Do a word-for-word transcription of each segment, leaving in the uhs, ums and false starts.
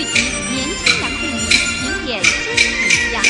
剧集《年轻杨贵女》评点金曲奖。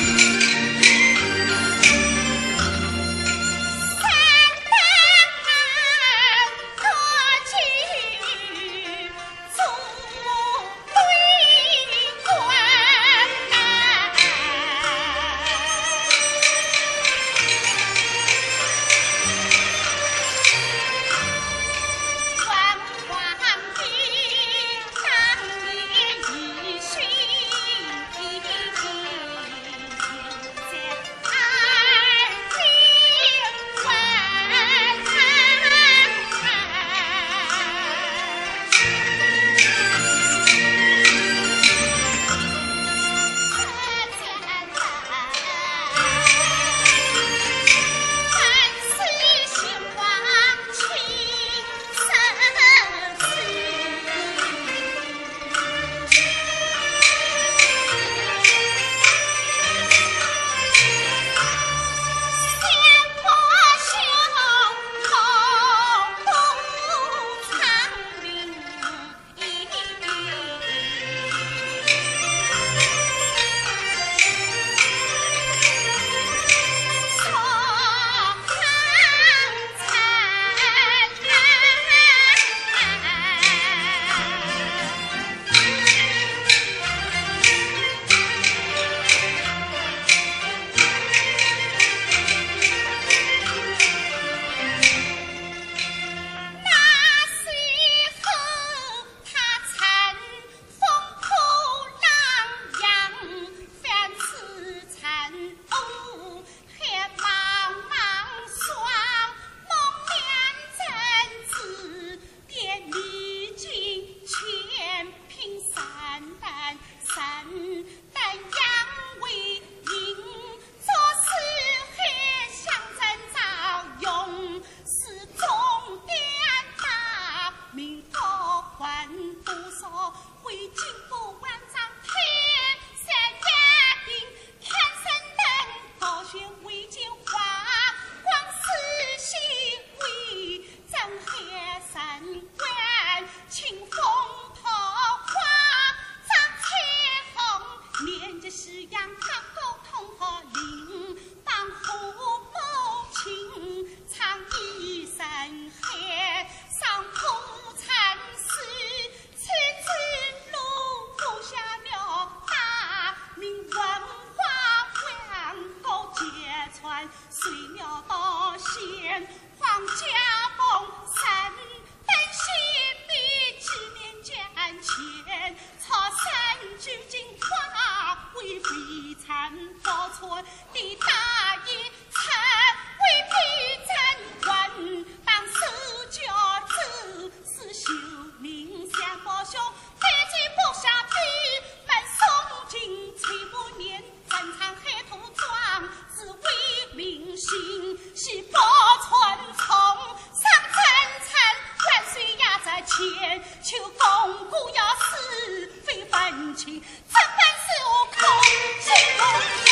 岁了到县黄家峰山，等新的几年间前，草山究竟化为悲惨多舛的大义才为避战官，当手脚走是秀名相报兄，飞机不下飞，来送进崔不年，战场黑土庄是为民心，是报传从上战场，万岁压在前，求巩固要是非分清，这本是我空心中。